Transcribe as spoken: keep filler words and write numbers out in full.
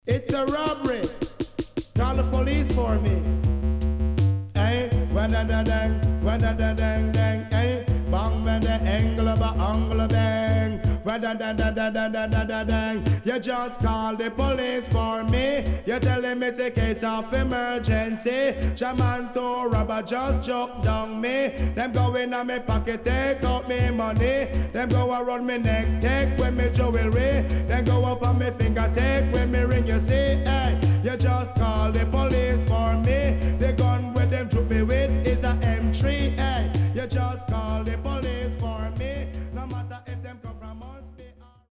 It's a robbery. Call the police for me. Hey, wada da dang, wada da dang dang, hey, bang when the angle of a angle bang, wada da da da da da da da dang. You just call the police for me. You tell them it's a case of emergency. Shaman to robber just choke down me. Them go in on me pocket, take out me money. Them go around me neck, take with me jewelry. Then go up on me finger, take with me ring. You see, hey, you just call the police